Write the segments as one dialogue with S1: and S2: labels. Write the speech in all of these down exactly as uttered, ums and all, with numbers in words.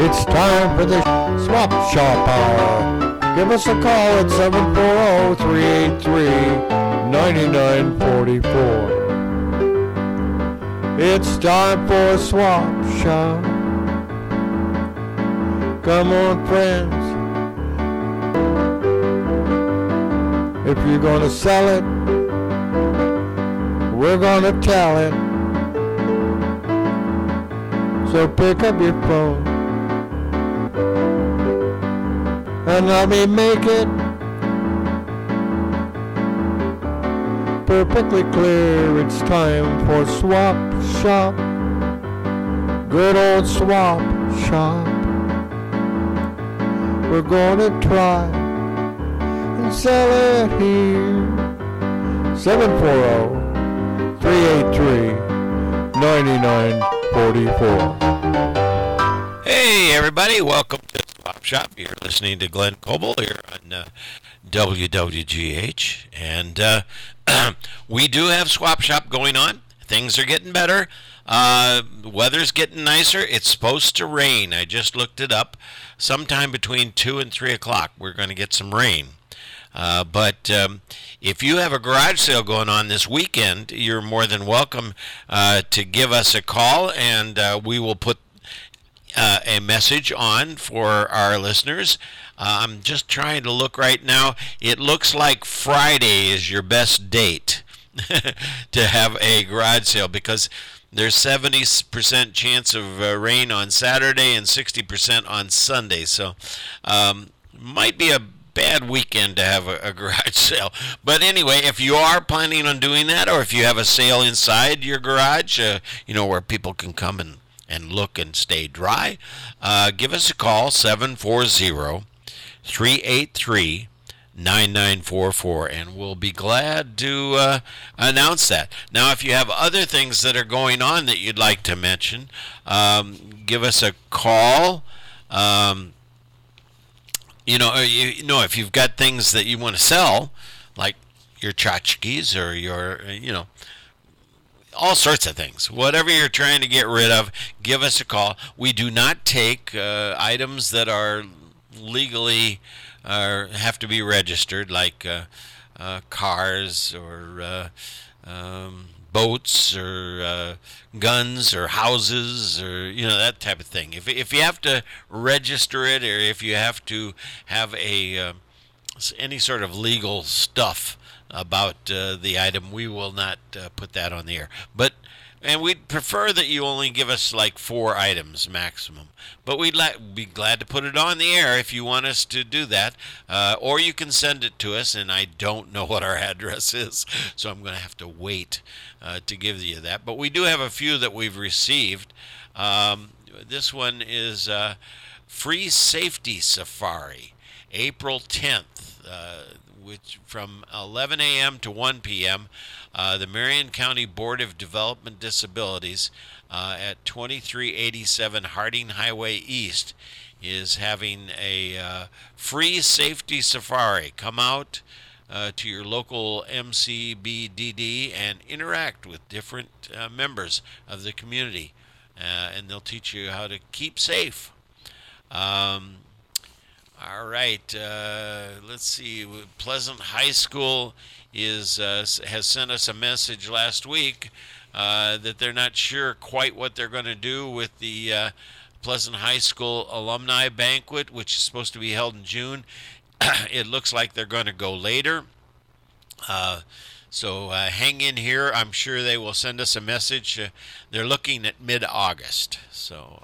S1: It's time for the Swap Shop Hour. Give us a call at seven four zero, three eight three, nine nine four four. It's time for Swap Shop. Come on, friends. If you're gonna sell it, we're gonna tell it. So pick up your phone and let me make it perfectly clear. It's time for Swap Shop. Good old Swap Shop. We're gonna try and sell it here. seven four zero, three eight three, nine nine four four.
S2: Hey everybody, welcome to Swap Shop. You're listening to Glenn Coble here on uh, W W G H, and uh, we do have Swap Shop going on. Things are getting better. Uh, weather's getting nicer. It's supposed to rain. I just looked it up. Sometime between two and three o'clock, we're going to get some rain. Uh, but um, if you have a garage sale going on this weekend, you're more than welcome uh, to give us a call, and uh, we will put uh, a message on for our listeners. Uh, I'm just trying to look right now. It looks like Friday is your best date to have a garage sale, because there's seventy percent chance of uh, rain on Saturday and sixty percent on Sunday. So um, might be a bad weekend to have a, a garage sale. But anyway, if you are planning on doing that, or if you have a sale inside your garage, uh, you know, where people can come and, and look and stay dry, uh, give us a call, seven four zero, three eight three, nine nine four four, and we'll be glad to uh, announce that. Now, if you have other things that are going on that you'd like to mention, um, give us a call. Um, you know, you, you know, if you've got things that you want to sell, like your tchotchkes or your, you know, all sorts of things. Whatever you're trying to get rid of, give us a call. We do not take uh, items that are legally uh, have to be registered, like uh, uh, cars or uh, um, boats or uh, guns or houses or, you know, that type of thing. If if you have to register it, or if you have to have a uh, any sort of legal stuff about uh, the item, we will not uh, put that on the air. But and we'd prefer that you only give us like four items maximum. But we'd la- be glad to put it on the air if you want us to do that. Uh, or you can send it to us, and I don't know what our address is, so I'm going to have to wait uh, to give you that. But we do have a few that we've received. Um, this one is uh, Free Safety Safari, April tenth, uh, which from eleven a.m. to one p.m., Uh, the Marion County Board of Development Disabilities uh, at twenty-three eighty-seven Harding Highway East is having a uh, free safety safari. Come out uh, to your local M C B D D and interact with different uh, members of the community, uh, and they'll teach you how to keep safe. Um, all right, uh, let's see. Pleasant High School is uh, has sent us a message last week uh, that they're not sure quite what they're going to do with the uh, Pleasant High School alumni banquet, which is supposed to be held in June. It looks like they're going to go later. Uh, so uh, hang in here. I'm sure they will send us a message. Uh, they're looking at mid-August. So.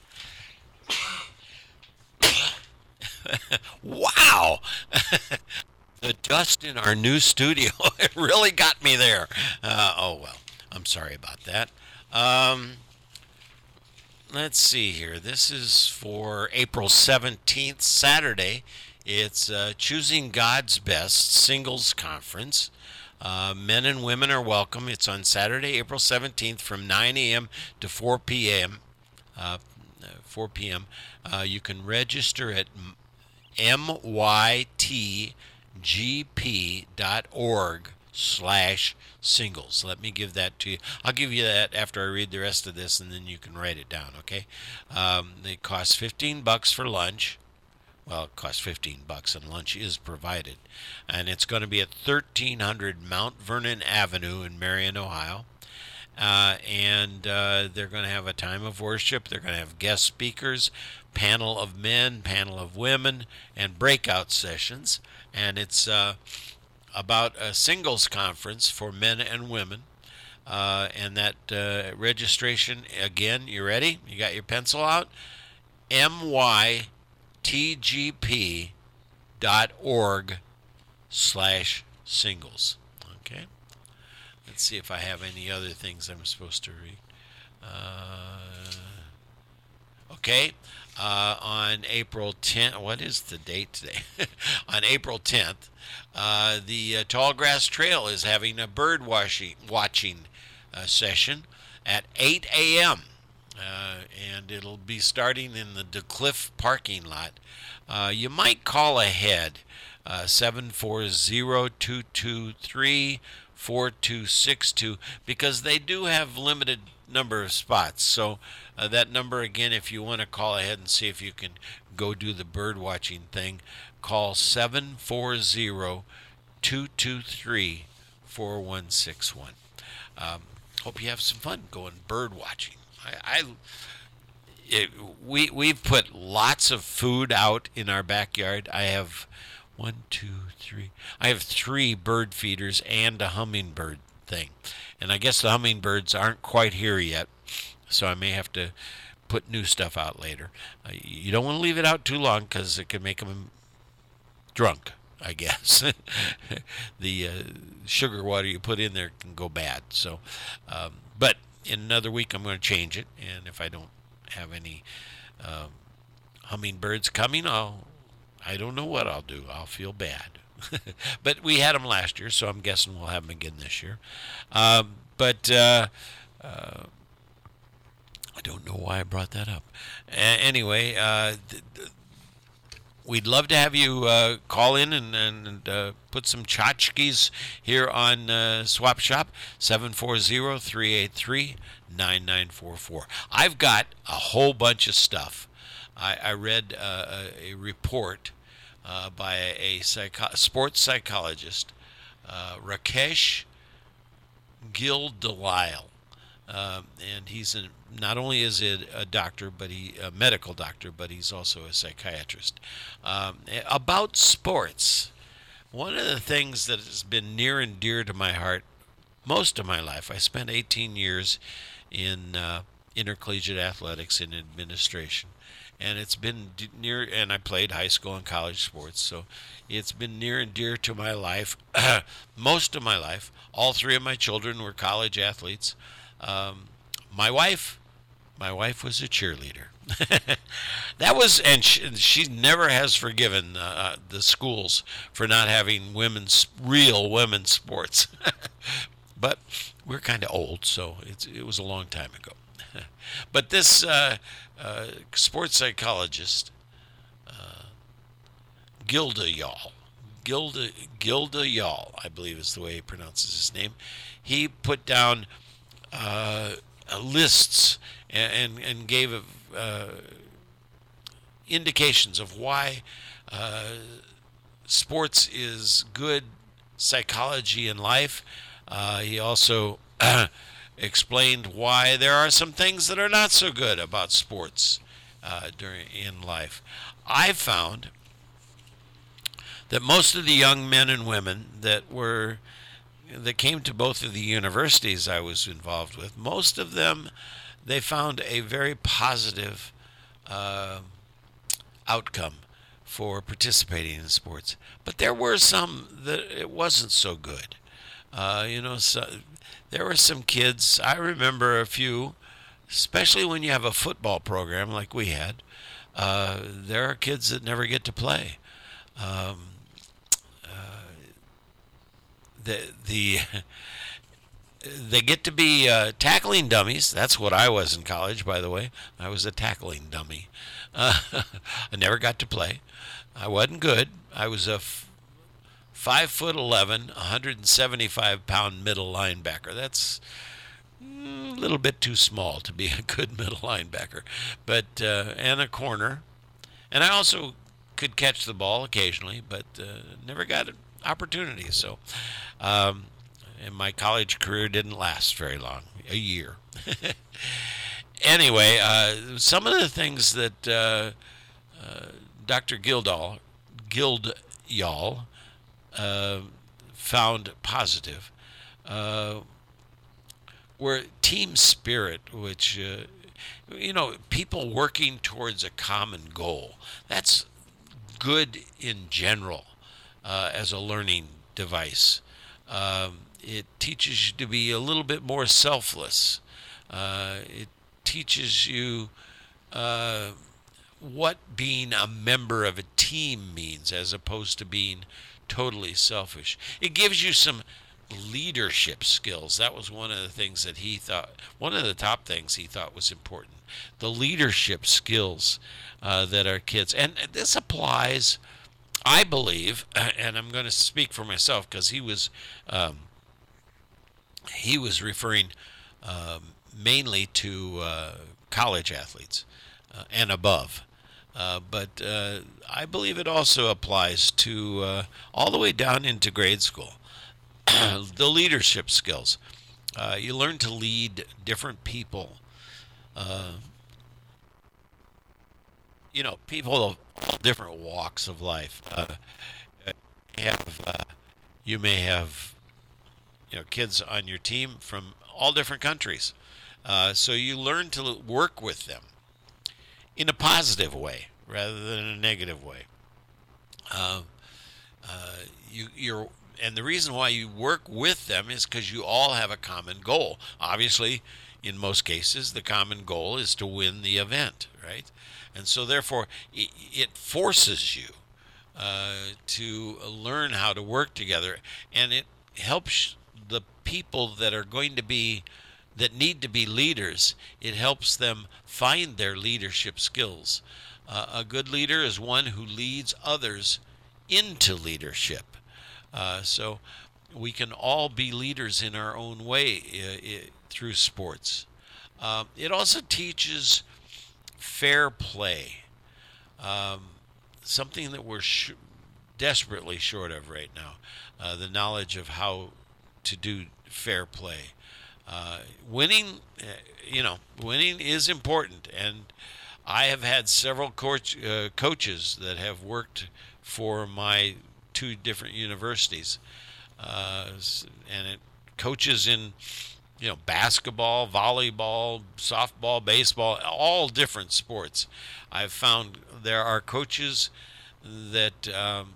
S2: Wow! The dust in our new studio, it really got me there. Uh, oh, well, I'm sorry about that. Um, let's see here. This is for April seventeenth, Saturday. It's uh, Choosing God's Best Singles Conference. Uh, men and women are welcome. It's on Saturday, April seventeenth from nine a.m. to four p.m. Uh, four p.m. Uh, you can register at M Y T G P dot org slash singles. Let me give that to you. I'll give you that after I read the rest of this, and then you can write it down, okay? Um, it costs fifteen bucks for lunch. Well, it costs fifteen bucks, and lunch is provided. And it's going to be at thirteen hundred Mount Vernon Avenue in Marion, Ohio. Uh, and uh, they're going to have a time of worship. They're going to have guest speakers, panel of men, panel of women, and breakout sessions. And it's uh, about a singles conference for men and women. Uh, and that uh, registration, again, you ready? You got your pencil out? M Y T G P dot org slash singles. Okay? Let's see if I have any other things I'm supposed to read. Uh, okay. Uh, on April tenth, what is the date today? On April tenth, uh, the uh, Tallgrass Trail is having a bird watching, watching uh, session at eight a.m. Uh, and it'll be starting in the DeCliff parking lot. Uh, you might call ahead, uh, seven four zero, two two three, four two six two, because they do have limited number of spots. So uh, that number again, if you want to call ahead and see if you can go do the bird watching thing, call seven four zero, two two three, four one six one. Um, hope you have some fun going bird watching. I, I it, we we've put lots of food out in our backyard. I have one, two, three. I have three bird feeders and a hummingbird thing, and I guess the hummingbirds aren't quite here yet, so I may have to put new stuff out later. Uh, you don't want to leave it out too long because it can make them drunk, I guess. The uh, sugar water you put in there can go bad. So, um, but in another week I'm going to change it, and if I don't have any um, hummingbirds coming, I'll I don't know what I'll do. I'll feel bad. But we had them last year, so I'm guessing we'll have them again this year. Um, but uh, uh, I don't know why I brought that up. A- anyway, uh, th- th- we'd love to have you uh, call in and, and uh, put some tchotchkes here on uh, Swap Shop, seven four zero, three eight three, nine nine four four. I've got a whole bunch of stuff. I, I read uh, a, a report uh, by a, a psycho- sports psychologist, uh, Rakesh Gildelisle. Um, and he's a, not only is it a doctor, but he a medical doctor, but he's also a psychiatrist. Um, about sports, one of the things that has been near and dear to my heart most of my life, I spent eighteen years in uh, intercollegiate athletics and administration, and it's been near, and I played high school and college sports, so it's been near and dear to my life most of my life. All three of my children were college athletes. Um, my wife, my wife was a cheerleader. That was, and she, she never has forgiven uh, the schools for not having women's real women's sports. But we're kind of old, so it's, it was a long time ago. But this uh, uh, sports psychologist, uh, Gilda Yall, Gilda Gilda Yall, I believe is the way he pronounces his name. He put down uh, lists and and, and gave uh, indications of why uh, sports is good psychology in life. Uh, he also explained why there are some things that are not so good about sports uh, during in life. I found that most of the young men and women that were that came to both of the universities I was involved with, most of them, they found a very positive uh, outcome for participating in sports. But there were some that it wasn't so good. Uh, you know, so there were some kids, I remember a few, especially when you have a football program like we had, uh, there are kids that never get to play. Um, uh, the the they get to be uh, tackling dummies. That's what I was in college, by the way. I was a tackling dummy. Uh, I never got to play. I wasn't good. I was a f- five foot eleven, one hundred seventy-five pound middle linebacker. That's mm, a little bit too small to be a good middle linebacker, but uh, and a corner. And I also could catch the ball occasionally, but uh, never got opportunities. So, um, and my college career didn't last very long, a year. Anyway, uh, some of the things that uh, uh, Doctor Gildall, Gildyall uh, found positive uh, were team spirit, which, uh, you know, people working towards a common goal. That's good in general uh, as a learning device. Um, it teaches you to be a little bit more selfless. Uh, it teaches you uh, what being a member of a team means as opposed to being totally selfish. It gives you some leadership skills. That was one of the things that he thought, one of the top things he thought was important. The leadership skills uh, that our kids, and this applies, I believe, and I'm going to speak for myself because he was um, he was referring um, mainly to uh, college athletes uh, and above. Uh, but uh, I believe it also applies to uh, all the way down into grade school. The leadership skills. Uh, you learn to lead different people. Uh, you know, people of all different walks of life. Uh, you have, uh, you may have, you know, kids on your team from all different countries. Uh, so you learn to work with them in a positive way rather than a negative way. Uh, uh, you, you're, and the reason why you work with them is because you all have a common goal. Obviously, in most cases, the common goal is to win the event, right? And so, therefore, it, it forces you uh, to learn how to work together, and it helps the people that are going to be that need to be leaders. It helps them find their leadership skills. Uh, a good leader is one who leads others into leadership. Uh, so we can all be leaders in our own way uh, uh, through sports. Um, it also teaches fair play, um, something that we're sh- desperately short of right now, uh, the knowledge of how to do fair play. Uh, winning, uh, you know, winning is important, and I have had several coach, uh, coaches that have worked for my two different universities, uh, and it coaches in, you know, basketball, volleyball, softball, baseball, all different sports. I've found there are coaches that um,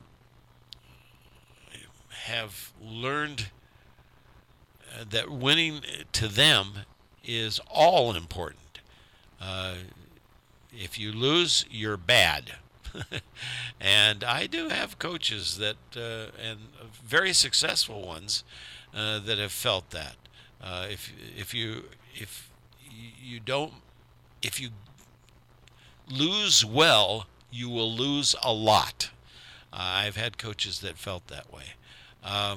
S2: have learned that winning to them is all important. Uh, if you lose, you're bad. And I do have coaches that, uh, and very successful ones, uh, that have felt that. Uh, if if you if you don't if you lose well, you will lose a lot. Uh, I've had coaches that felt that way. Um,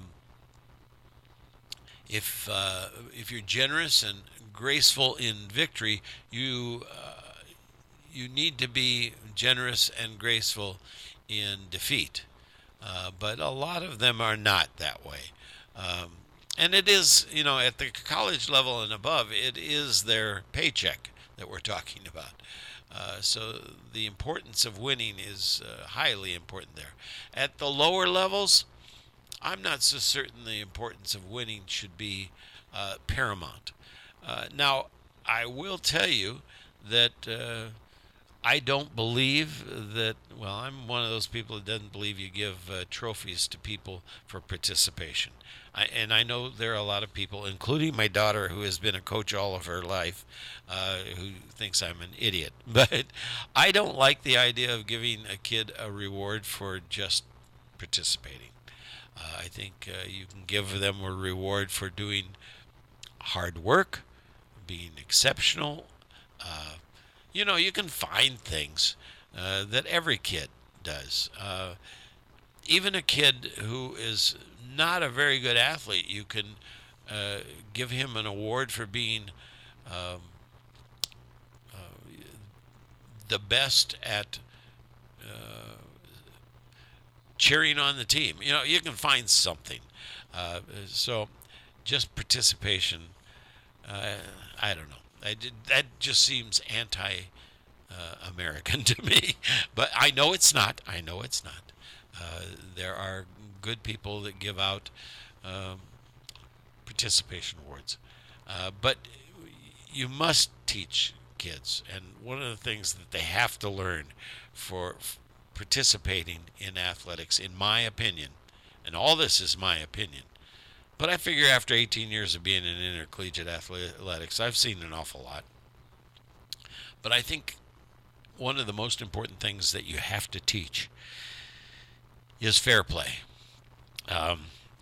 S2: if uh, if you're generous and graceful in victory, you uh, you need to be generous and graceful in defeat. Uh, but a lot of them are not that way. Um, and it is, you know, at the college level and above, it is their paycheck that we're talking about. Uh, so the importance of winning is uh, highly important there. At the lower levels, I'm not so certain the importance of winning should be uh, paramount. Uh, now, I will tell you that uh, I don't believe that, well, I'm one of those people that doesn't believe you give uh, trophies to people for participation. I, and I know there are a lot of people, including my daughter, who has been a coach all of her life, uh, who thinks I'm an idiot. But I don't like the idea of giving a kid a reward for just participating. Uh, I think uh, you can give them a reward for doing hard work, being exceptional. Uh, you know, you can find things uh, that every kid does. Uh, even a kid who is not a very good athlete, you can uh, give him an award for being um, uh, the best at uh, cheering on the team. You know, you can find something. Uh, so just participation, uh, I don't know. I did, that just seems anti-American uh, to me. But I know it's not. I know it's not. Uh, there are good people that give out um, participation awards. Uh, but you must teach kids. And one of the things that they have to learn for f- participating in athletics, in my opinion, and all this is my opinion, but I figure after eighteen years of being in intercollegiate athletics, I've seen an awful lot. But I think one of the most important things that you have to teach is fair play. Um,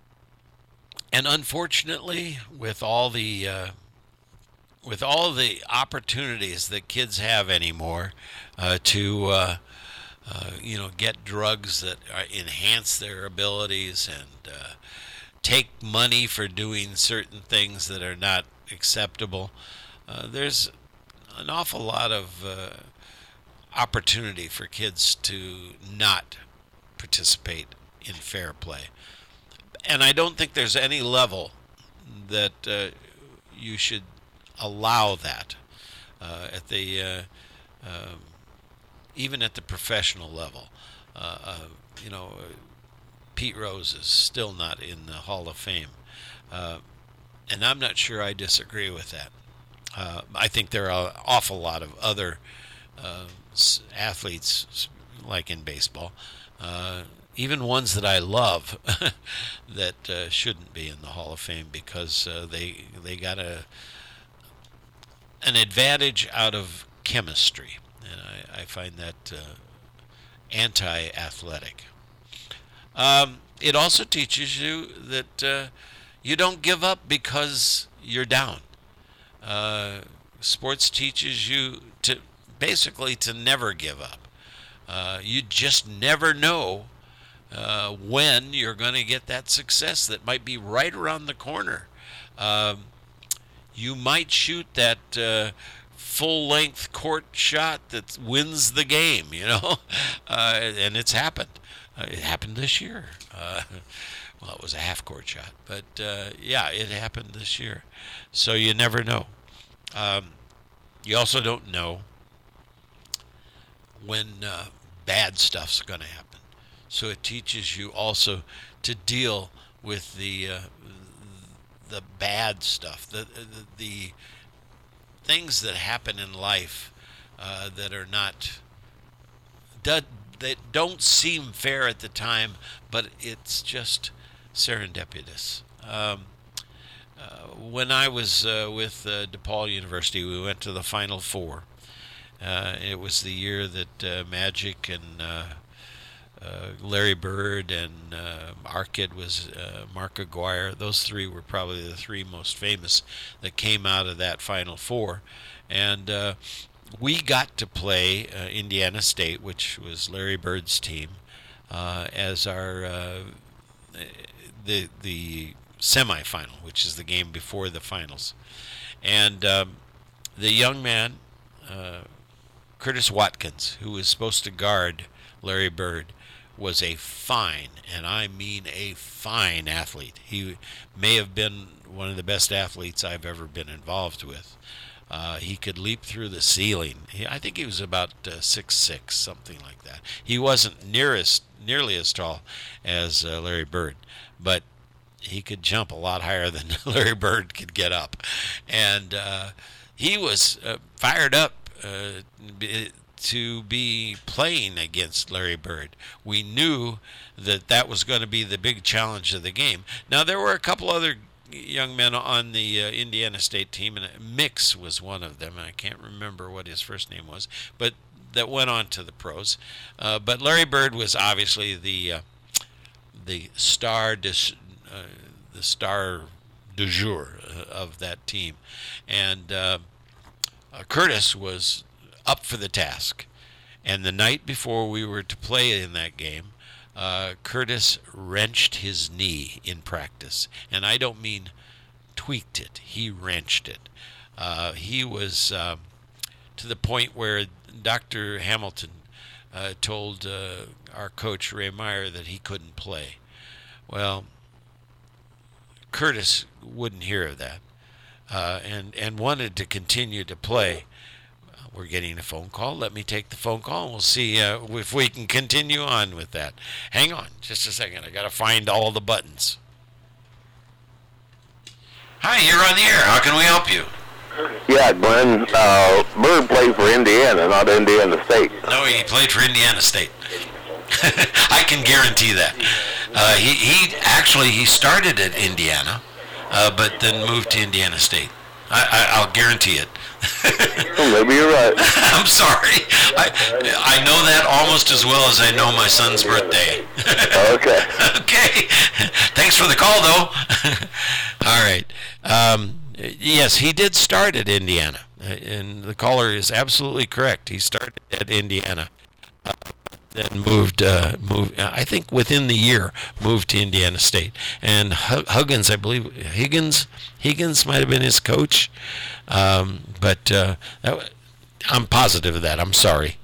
S2: and unfortunately, with all the uh, with all the opportunities that kids have anymore uh, to uh, uh, you know get drugs that are, enhance their abilities and uh, take money for doing certain things that are not acceptable, uh, there's an awful lot of uh, opportunity for kids to not participate in fair play. And I don't think there's any level that uh, you should allow that uh, at the uh, um, even at the professional level. Uh, uh, you know, Pete Rose is still not in the Hall of Fame, uh, and I'm not sure I disagree with that. Uh, I think there are an awful lot of other uh, athletes, like in baseball, uh, even ones that I love, that uh, shouldn't be in the Hall of Fame because uh, they they got a an advantage out of chemistry, and I, I find that uh, anti-athletic. Um, it also teaches you that uh, you don't give up because you're down. Uh, sports teaches you to basically to never give up. Uh, you just never know uh, when you're going to get that success that might be right around the corner. Um, you might shoot that uh, full-length court shot that wins the game, you know, uh, and it's happened. Uh, it happened this year. Uh, well, it was a half-court shot, but uh, yeah, it happened this year. So you never know. Um, you also don't know when uh, bad stuff's going to happen. So it teaches you also to deal with the uh, the bad stuff, the, the the things that happen in life uh, that are not that don't seem fair at the time, but it's just serendipitous. Um, uh, when I was uh, with uh, DePaul University, we went to the Final Four. Uh, it was the year that uh, Magic and uh, uh, Larry Bird and uh, our kid was uh, Mark Aguirre. Those three were probably the three most famous that came out of that Final Four. And uh, we got to play uh, Indiana State, which was Larry Bird's team, uh, as our uh, the the semifinal, which is the game before the finals. And um, the young man, uh, Curtis Watkins, who was supposed to guard Larry Bird, was a fine, and I mean a fine athlete. He may have been one of the best athletes I've ever been involved with. Uh, he could leap through the ceiling. He, I think he was about uh, six six, something like that. He wasn't nearest, nearly as tall as uh, Larry Bird, but he could jump a lot higher than Larry Bird could get up. And uh, he was uh, fired up uh, to be playing against Larry Bird. We knew that that was going to be the big challenge of the game. Now, there were a couple other young men on the uh, Indiana State team, and Mix was one of them. I can't remember what his first name was, but that went on to the pros. Uh, but Larry Bird was obviously the uh, the star dis, uh, the star du jour of that team, and uh, uh, Curtis was up for the task. And the night before we were to play in that game, uh, Curtis wrenched his knee in practice. And I don't mean tweaked it. He wrenched it. Uh, he was uh, to the point where Doctor Hamilton uh, told uh, our coach, Ray Meyer, that he couldn't play. Well, Curtis wouldn't hear of that uh, and, and wanted to continue to play. We're getting a phone call. Let me take the phone call, and we'll see uh, if we can continue on with that. Hang on just a second. I got to find all the buttons. Hi, you're on the air. How can we help you?
S3: Yeah, Glenn. Uh, Bird played for Indiana, not Indiana State.
S2: No, he played for Indiana State. I can guarantee that. Uh, he, he actually he started at Indiana, uh, but then moved to Indiana State. I, I, I'll guarantee it.
S3: Well, maybe you're right.
S2: I'm sorry. I I know that almost as well as I know my son's birthday.
S3: Okay.
S2: Okay. Thanks for the call, though. All right. Um, yes, he did start at Indiana, and the caller is absolutely correct. He started at Indiana, uh, then moved, uh, moved. I think within the year, moved to Indiana State. And Huggins, I believe, Higgins, Higgins might have been his coach. Um, but uh, that, I'm positive of that. I'm sorry.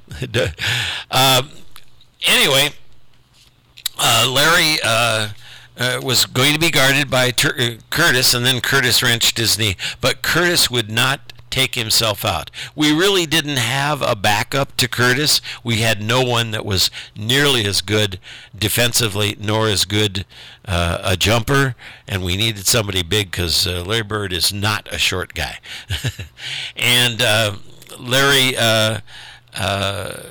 S2: um, anyway, uh, Larry uh, uh, was going to be guarded by Tur- uh, Curtis, and then Curtis wrenched his knee. But Curtis would not take himself out. We really didn't have a backup to Curtis. We had no one that was nearly as good defensively, nor as good uh, a jumper, and we needed somebody big because uh, Larry Bird is not a short guy. and uh, Larry, uh, uh,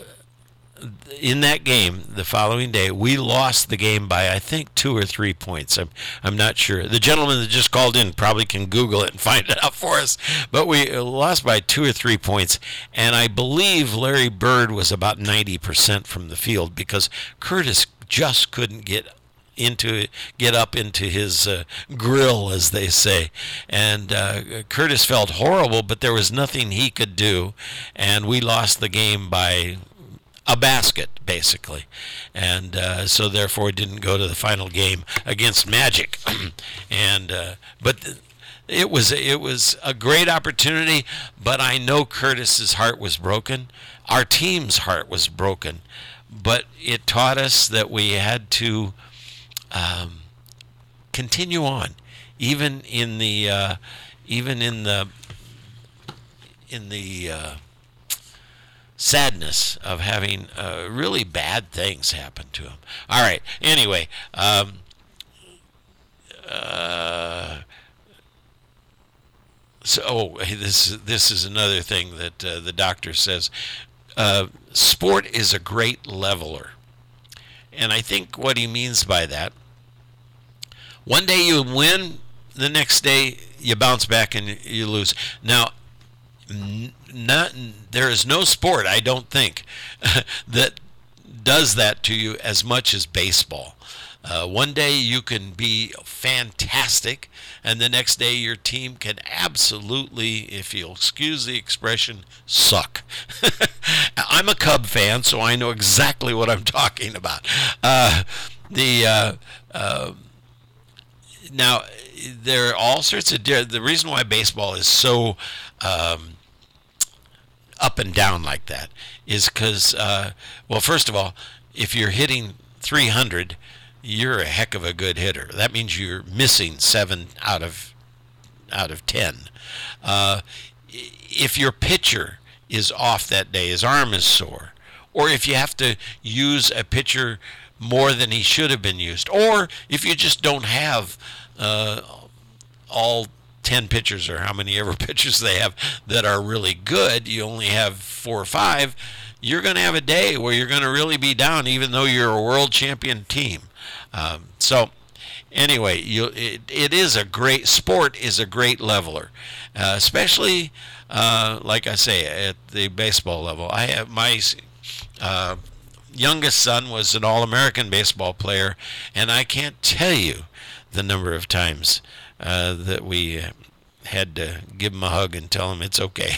S2: in that game, the following day, we lost the game by, I think, two or three points. I'm I'm not sure. The gentleman that just called in probably can Google it and find it out for us. But we lost by two or three points, and I believe Larry Bird was about ninety percent from the field because Curtis just couldn't get into get up into his uh, grill, as they say. And uh, Curtis felt horrible, but there was nothing he could do, and we lost the game by a basket, basically, and uh, so therefore didn't go to the final game against Magic. and uh, but th- it was it was a great opportunity. But I know Curtis's heart was broken. Our team's heart was broken. But it taught us that we had to um, continue on, even in the uh, even in the in the. Uh, sadness of having uh, really bad things happen to him. All right. Anyway, um, uh, so oh, this this is another thing that uh, the doctor says. Uh, sport is a great leveler, and I think what he means by that. One day you win, the next day you bounce back and you lose. Now. Not, there is no sport, I don't think, that does that to you as much as baseball. Uh, one day you can be fantastic, and the next day your team can absolutely, if you'll excuse the expression, suck. I'm a Cub fan, so I know exactly what I'm talking about. Uh, the uh, uh, now there are all sorts of the reason why baseball is so. Um, up and down like that is because, uh, well, first of all, if you're hitting three hundred, you're a heck of a good hitter. That means you're missing seven out of out of ten. Uh, if your pitcher is off that day, his arm is sore, or if you have to use a pitcher more than he should have been used, or if you just don't have uh, all ten pitchers or how many ever pitchers they have that are really good, you only have four or five, you're going to have a day where you're going to really be down even though you're a world champion team. Um, so anyway, you, it, it is a great, sport is a great leveler, uh, especially uh, like I say at the baseball level. I have my uh, youngest son was an All-American baseball player, and I can't tell you the number of times Uh, that we uh, had to give him a hug and tell him it's okay.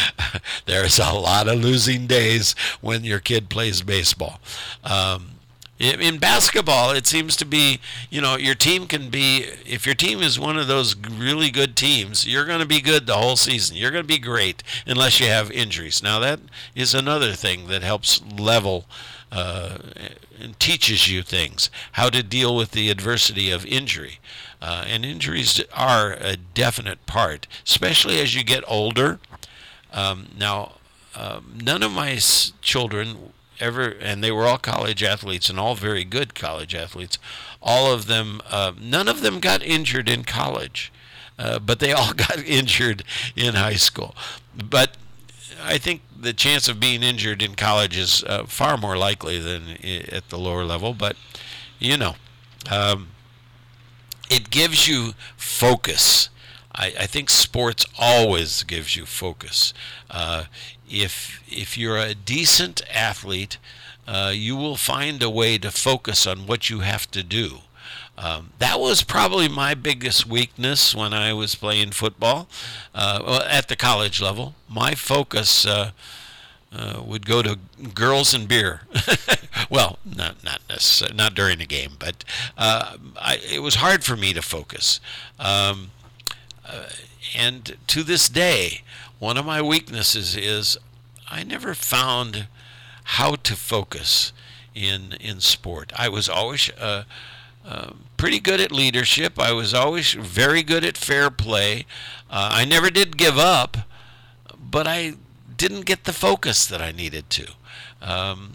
S2: There's a lot of losing days when your kid plays baseball. Um, In in basketball, it seems to be, you know, your team can be, if your team is one of those really good teams, you're going to be good the whole season. You're going to be great unless you have injuries. Now, that is another thing that helps level uh, and teaches you things, how to deal with the adversity of injury. Uh, and injuries are a definite part, especially as you get older. Um, now, um, none of my s- children ever, and they were all college athletes and all very good college athletes. All of them, uh, none of them got injured in college, uh, but they all got injured in high school. But I think the chance of being injured in college is uh, far more likely than I- at the lower level. But, you know, um, it gives you focus. I, I think sports always gives you focus. Uh, if if you're a decent athlete, uh, you will find a way to focus on what you have to do. Um, that was probably my biggest weakness when I was playing football uh, well, at the college level. My focus uh, uh, would go to girls and beer. Well, not not necessarily, not during the game, but uh, I, it was hard for me to focus. Um, uh, and to this day, one of my weaknesses is I never found how to focus in in sport. I was always uh, uh, pretty good at leadership. I was always very good at fair play. Uh, I never did give up, but I didn't get the focus that I needed to. Um,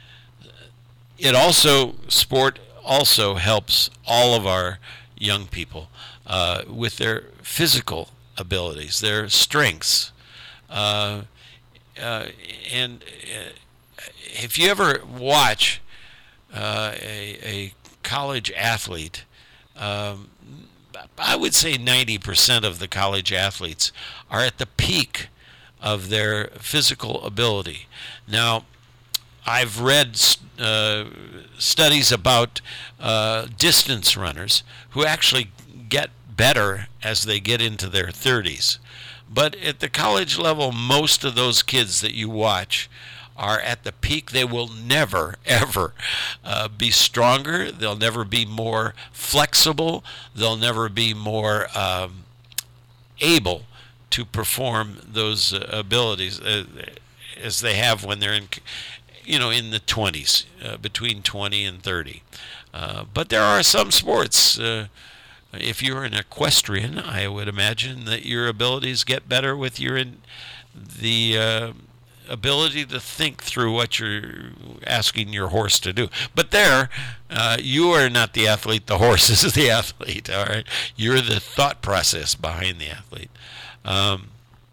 S2: it also, sport also helps all of our young people uh, with their physical abilities, their strengths. Uh, uh, and uh, if you ever watch uh, a, a college athlete, um, I would say ninety percent of the college athletes are at the peak of their physical ability. Now, I've read uh, studies about uh, distance runners who actually get better as they get into their thirties. But at the college level, most of those kids that you watch are at the peak. They will never, ever uh, be stronger. They'll never be more flexible. They'll never be more um, able to perform those uh, abilities uh, as they have when they're in, you know, in the twenties, uh, between twenty and thirty. Uh, but there are some sports. Uh, if you're an equestrian, I would imagine that your abilities get better with your in, the uh, ability to think through what you're asking your horse to do. But there, uh, you are not the athlete. The horse is the athlete. All right, you're the thought process behind the athlete. Um,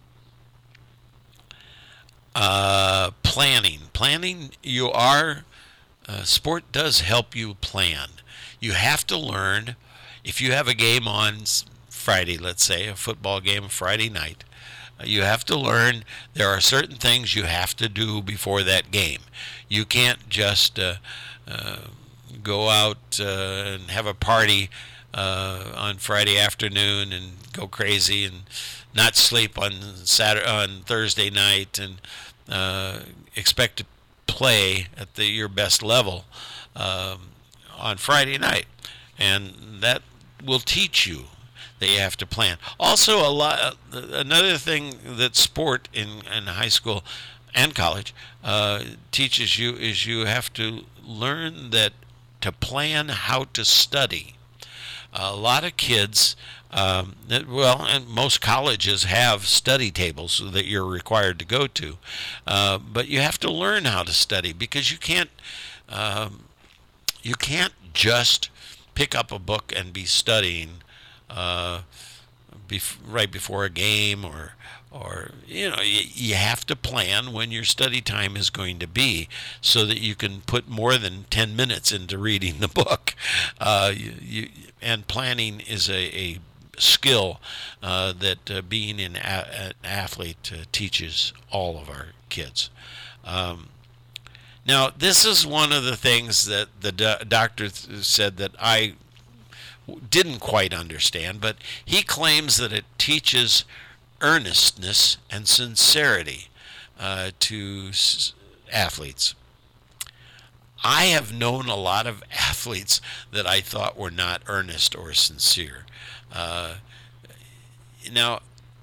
S2: uh, planning, planning. You are. Uh, sport does help you plan. You have to learn. If you have a game on Friday, let's say a football game Friday night, uh, you have to learn there are certain things you have to do before that game. You can't just uh, uh, go out uh, and have a party uh, on Friday afternoon and go crazy and not sleep on Saturday, on Thursday night, and uh, expect to play at the, your best level um, on Friday night, and that will teach you that you have to plan. Also, a lot. Another thing that sport in, in high school and college uh, teaches you is you have to learn that to plan how to study. A lot of kids, um, well, and most colleges have study tables that you're required to go to, uh, but you have to learn how to study because you can't, um, you can't just pick up a book and be studying uh, bef- right before a game, or, or you know, you, you have to plan when your study time is going to be so that you can put more than ten minutes into reading the book. Uh, you, you, and planning is a, a skill uh, that uh, being an, a- an athlete uh, teaches all of our kids. Um, Now, this is one of the things that the do- doctor th- said that I w- didn't quite understand, but he claims that it teaches earnestness and sincerity uh, to s- athletes. I have known a lot of athletes that I thought were not earnest or sincere. Uh, now,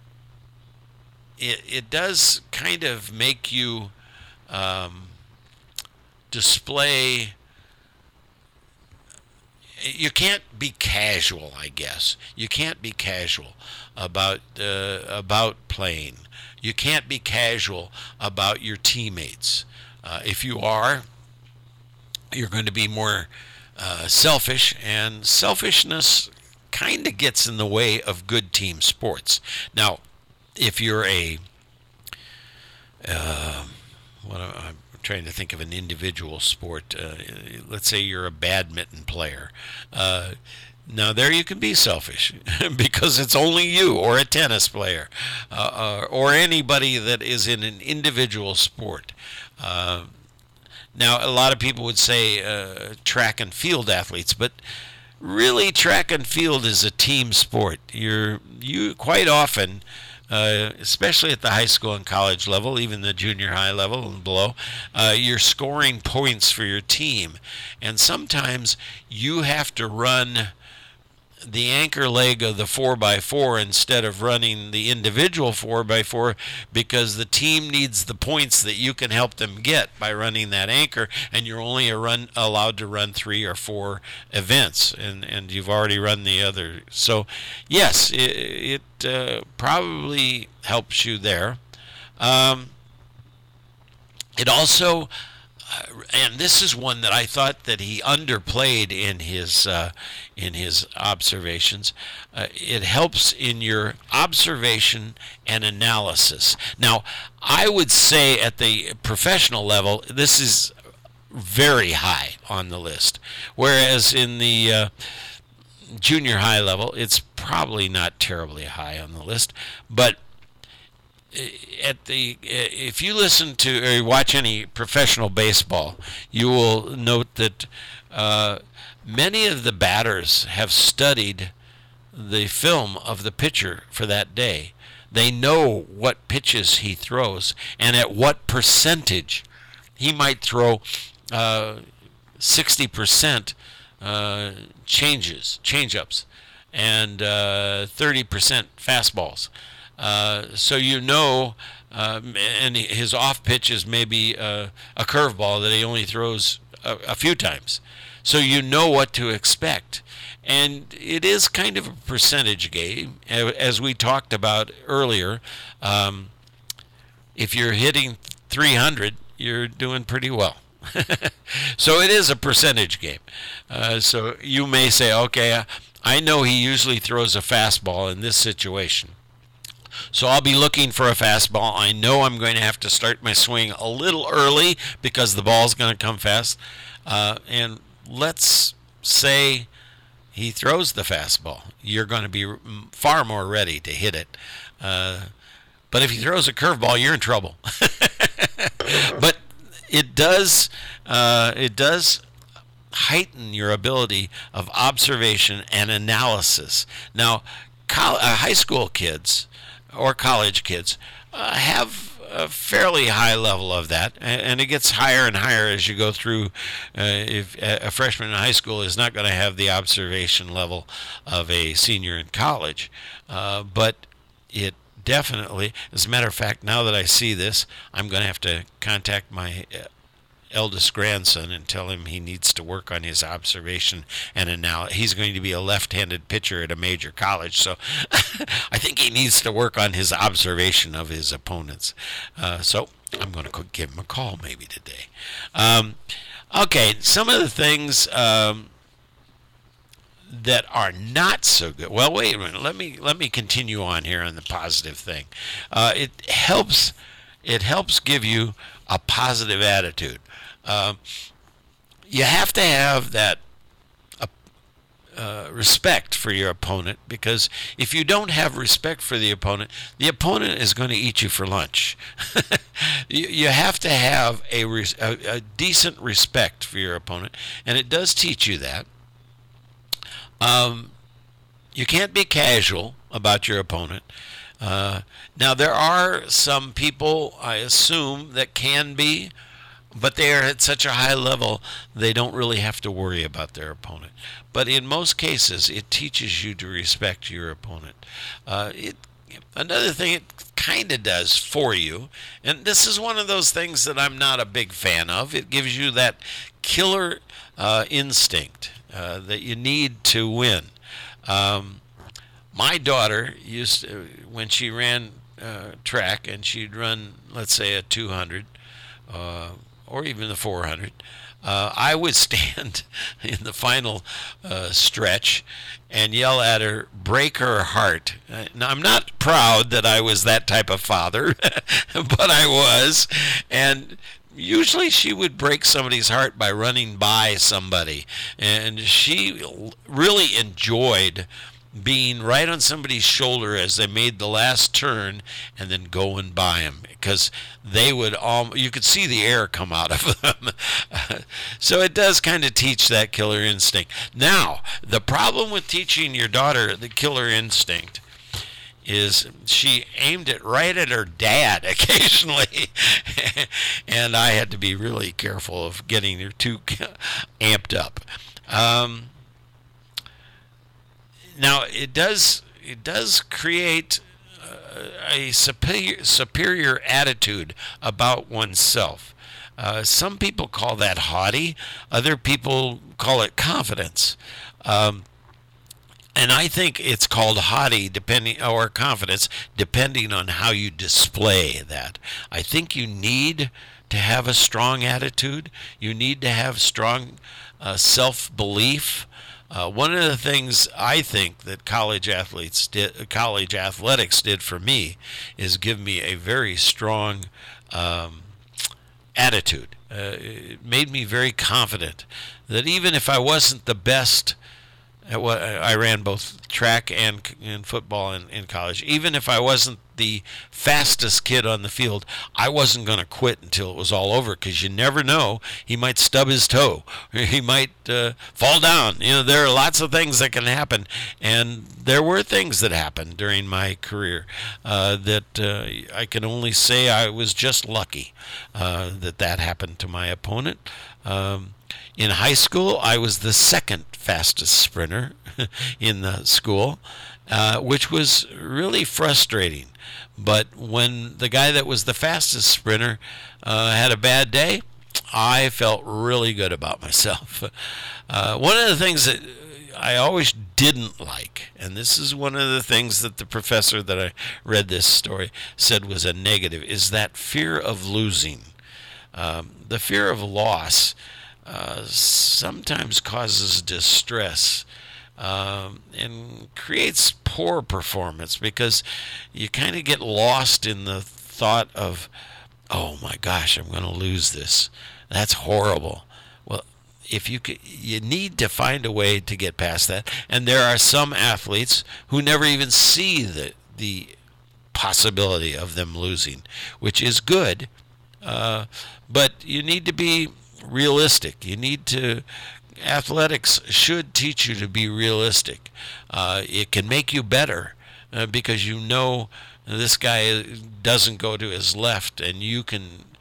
S2: it it does kind of make you um, display. You can't be casual, I guess. You can't be casual about uh, about playing. You can't be casual about your teammates. Uh, if you are, you're going to be more uh, selfish, and selfishness kind of gets in the way of good team sports. Now, if you're a, uh, what am I, I'm trying to think of an individual sport. Uh, let's say you're a badminton player. Uh, now there you can be selfish because it's only you, or a tennis player, uh, or, or anybody that is in an individual sport. Uh, now a lot of people would say uh, track and field athletes, but really track and field is a team sport. You're you quite often. Uh, especially at the high school and college level, even the junior high level and below, uh, you're scoring points for your team. And sometimes you have to run the anchor leg of the four by four instead of running the individual four by four because the team needs the points that you can help them get by running that anchor, and you're only a run, allowed to run three or four events, and, and you've already run the other. So, yes, it, it uh, probably helps you there. Um, it also... Uh, and this is one that I thought that he underplayed in his uh, in his observations. Uh, it helps in your observation and analysis. Now, I would say at the professional level, this is very high on the list, whereas in the uh, junior high level, it's probably not terribly high on the list, but at the if you listen to or watch any professional baseball, you will note that uh, many of the batters have studied the film of the pitcher for that day. They know what pitches he throws and at what percentage. He might throw uh, sixty percent uh, changes, change-ups, and uh, thirty percent fastballs. Uh, so you know, uh, and his off pitch is maybe uh, a curveball that he only throws a, a few times. So you know what to expect. And it is kind of a percentage game. As we talked about earlier, um, if you're hitting three hundred, you're doing pretty well. So it is a percentage game. Uh, so you may say, okay, I know he usually throws a fastball in this situation. So I'll be looking for a fastball. I know I'm going to have to start my swing a little early because the ball's going to come fast. Uh, and let's say he throws the fastball. You're going to be far more ready to hit it. Uh, but if he throws a curveball, you're in trouble. But it does, uh, it does heighten your ability of observation and analysis. Now, col- uh, high school kids or college kids uh, have a fairly high level of that, and it gets higher and higher as you go through. Uh, if a freshman in high school is not going to have the observation level of a senior in college, uh, but it definitely, as a matter of fact, now that I see this, I'm going to have to contact my eldest grandson and tell him he needs to work on his observation and analysis. He's going to be a left-handed pitcher at a major college, so I think he needs to work on his observation of his opponents. Uh, so I'm going to give him a call maybe today. Um, okay, some of the things um, that are not so good. Well, wait a minute. Let me let me continue on here on the positive thing. Uh, it helps. It helps give you a positive attitude. Uh, you have to have that uh, uh, respect for your opponent, because if you don't have respect for the opponent, the opponent is going to eat you for lunch. you, you have to have a, res- a, a decent respect for your opponent, and it does teach you that. Um, you can't be casual about your opponent. Uh, now, there are some people, I assume, that can be, but they are at such a high level they don't really have to worry about their opponent. But in most cases, it teaches you to respect your opponent. Uh, it another thing it kind of does for you, and this is one of those things that I'm not a big fan of. It gives you that killer uh, instinct uh, that you need to win. Um, my daughter used to, when she ran uh, track, and she'd run, let's say, a two hundred. Uh, or even the four hundred, uh, I would stand in the final uh, stretch and yell at her, break her heart. Uh, now, I'm not proud that I was that type of father, but I was. And usually she would break somebody's heart by running by somebody. And she really enjoyed being right on somebody's shoulder as they made the last turn and then going by them, because they would all you could see the air come out of them. So it does kind of teach that killer instinct. Now, the problem with teaching your daughter the killer instinct is she aimed it right at her dad occasionally, and I had to be really careful of getting her too amped up. Um, Now it does it does create uh, a superior superior attitude about oneself. Uh, some people call that haughty. Other people call it confidence. Um, and I think it's called haughty depending or confidence depending on how you display that. I think you need to have a strong attitude. You need to have strong uh, self-belief. Uh, one of the things I think that college athletes did, college athletics did for me, is give me a very strong um, attitude. Uh, it made me very confident that even if I wasn't the best at what I ran, both track and, and football in, in college, even if I wasn't the fastest kid on the field, I wasn't going to quit until it was all over, because you never know. He might stub his toe. He might uh, fall down. You know, there are lots of things that can happen, and there were things that happened during my career uh, that uh, I can only say I was just lucky uh, that that happened to my opponent. Um, in high school, I was the second fastest sprinter in the school, uh, which was really frustrating. But when the guy that was the fastest sprinter uh, had a bad day, I felt really good about myself. Uh, one of the things that I always didn't like, and this is one of the things that the professor that I read this story said was a negative, is that fear of losing. Um, the fear of loss uh, sometimes causes distress. Um, and creates poor performance, because you kind of get lost in the thought of, oh my gosh, I'm going to lose this. That's horrible. Well, if you could, you need to find a way to get past that. And there are some athletes who never even see the the possibility of them losing, which is good. Uh, but you need to be realistic. You need to. Athletics should teach you to be realistic. Uh, it can make you better uh, because you know this guy doesn't go to his left, and you can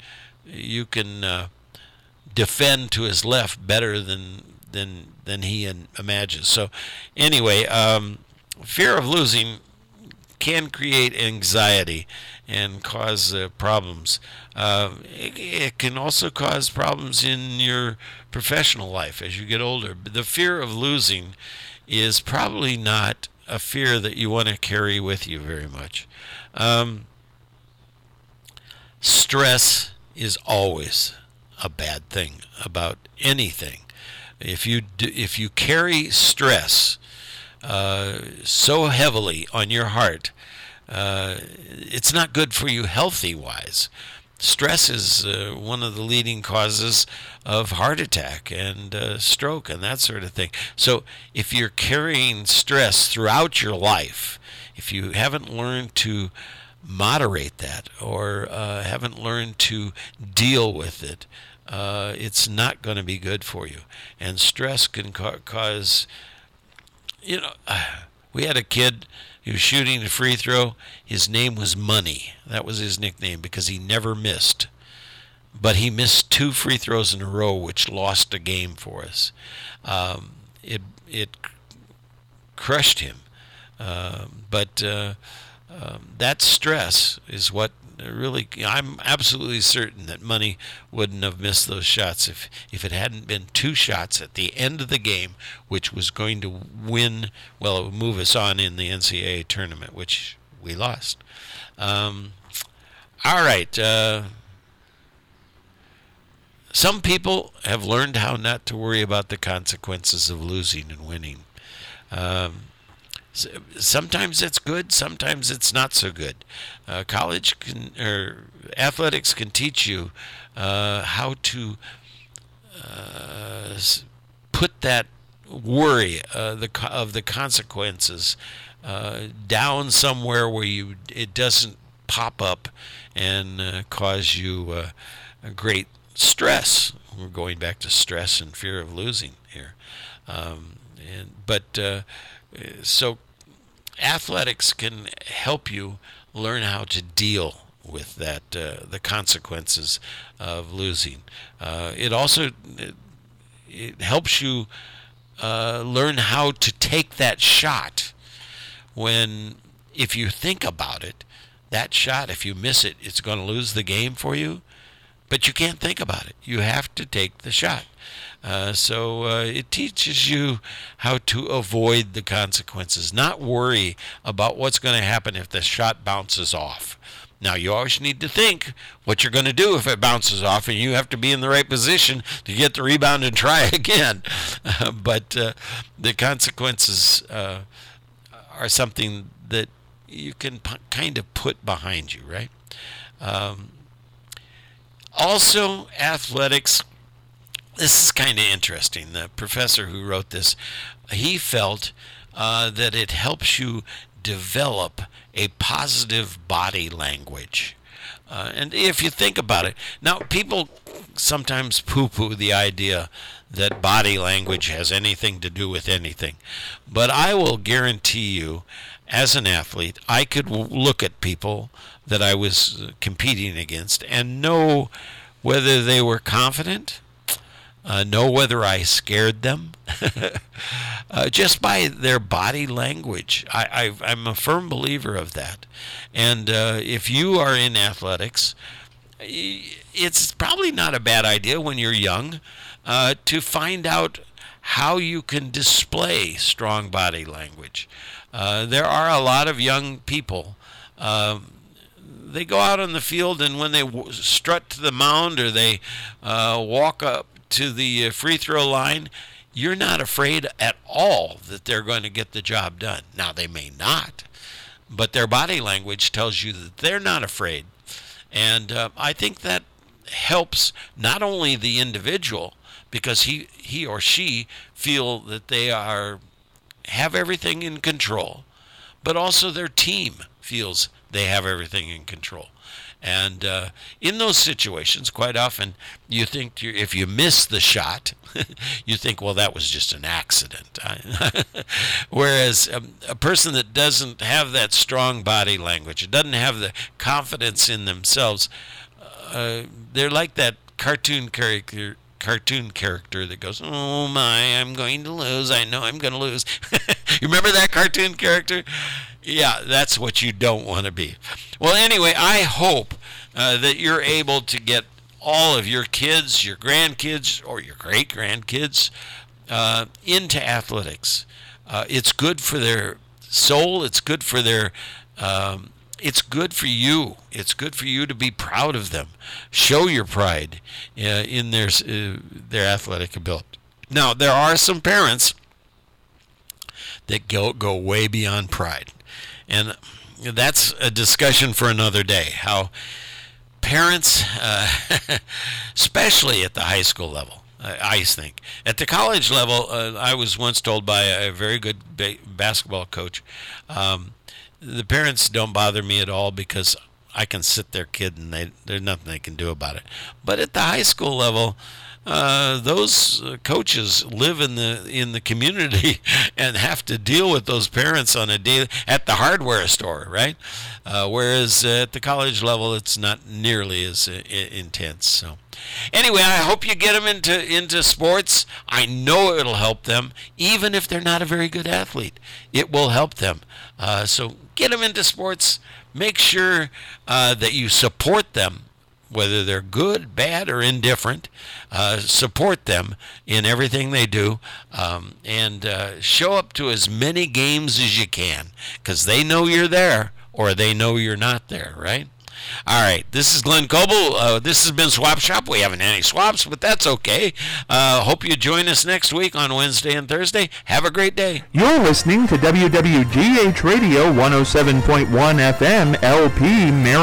S2: you can uh, defend to his left better than than than he imagines. So, anyway, um, fear of losing can create anxiety and cause uh, problems. Uh, it, it can also cause problems in your professional life as you get older. The fear of losing is probably not a fear that you want to carry with you very much. Um, stress is always a bad thing about anything. If you do, if you carry stress uh, so heavily on your heart, uh, it's not good for you healthy-wise. Stress is uh, one of the leading causes of heart attack and uh, stroke and that sort of thing. So if you're carrying stress throughout your life, if you haven't learned to moderate that or uh, haven't learned to deal with it, uh, it's not going to be good for you. And stress can ca- cause, you know, uh, we had a kid who was shooting a free throw. His name was Money. That was his nickname because he never missed. but he missed two free throws in a row, which lost a game for us. Um, it it crushed him, uh, but uh, um, that stress is what really. I'm absolutely certain that Money wouldn't have missed those shots if if it hadn't been two shots at the end of the game, which was going to win. Well, it would move us on in the N C double A tournament, which we lost. Um, all right. Uh, some people have learned how not to worry about the consequences of losing and winning. Um, sometimes it's good, sometimes it's not so good. Uh, college can, or athletics can teach you uh, how to uh, put that worry uh, the of the consequences uh, down somewhere where you it doesn't pop up and uh, cause you uh, a great stress. We're going back to stress and fear of losing here, um, and but uh, so athletics can help you learn how to deal with that uh, the consequences of losing. Uh, it also it, it helps you uh, learn how to take that shot when, if you think about it, that shot, if you miss it, it's going to lose the game for you. But you can't think about it. You have to take the shot. Uh, so uh, it teaches you how to avoid the consequences, not worry about what's going to happen if the shot bounces off. Now, you always need to think what you're going to do if it bounces off, and you have to be in the right position to get the rebound and try again. Uh, but uh, the consequences uh, are something that you can p- kind of put behind you, right? Um, Also, athletics, this is kind of interesting. The professor who wrote this, he felt uh, that it helps you develop a positive body language. Uh, and if you think about it, now people sometimes poo-poo the idea that body language has anything to do with anything. But I will guarantee you, as an athlete, I could look at people that I was competing against and know whether they were confident, uh, know whether I scared them, uh, just by their body language. I, I, I'm a firm believer of that. And uh, if you are in athletics, it's probably not a bad idea when you're young uh, to find out how you can display strong body language. Uh, there are a lot of young people. Um, they go out on the field, and when they w- strut to the mound or they uh, walk up to the free throw line, you're not afraid at all that they're going to get the job done. Now, they may not, but their body language tells you that they're not afraid. And uh, I think that helps not only the individual, because he, he or she feel that they are have everything in control, but also their team feels they have everything in control. And uh, in those situations, quite often, you think you're, if you miss the shot, you think, well, that was just an accident. Whereas um, a person that doesn't have that strong body language, doesn't have the confidence in themselves, uh, they're like that cartoon character cartoon character that goes, oh my, I'm going to lose. I know I'm going to lose. You remember that cartoon character? Yeah, that's what you don't want to be. Well, anyway, I hope uh, that you're able to get all of your kids, your grandkids, or your great-grandkids uh, into athletics. Uh, it's good for their soul. It's good for their um, It's good for you. It's good for you to be proud of them. Show your pride uh, in their uh, their athletic ability. Now, there are some parents that go go way beyond pride, and that's a discussion for another day. How parents, uh, especially at the high school level, I think. At the college level, uh, I was once told by a very good ba- basketball coach, um, the parents don't bother me at all because I can sit their kid and they, there's nothing they can do about it. But at the high school level, uh, those uh, coaches live in the in the community and have to deal with those parents on a daily at the hardware store, right? Uh, whereas at the college level, it's not nearly as uh, intense. So, anyway, I hope you get them into into sports. I know it'll help them, even if they're not a very good athlete. It will help them. Uh, so get them into sports. Make sure uh, that you support them, whether they're good, bad, or indifferent. Uh, support them in everything they do, um, and uh, show up to as many games as you can, because they know you're there, or they know you're not there, right? All right, this is Glenn Coble. Uh, this has been Swap Shop. We haven't had any swaps, but that's okay. Uh, hope you join us next week on Wednesday and Thursday. Have a great day.
S4: You're listening to W W G H Radio one oh seven point one F M L P Mary.